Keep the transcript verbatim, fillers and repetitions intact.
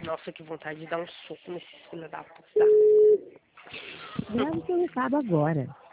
Nossa, que vontade de dar um soco nesses filhos da puta. Grave seu recado agora.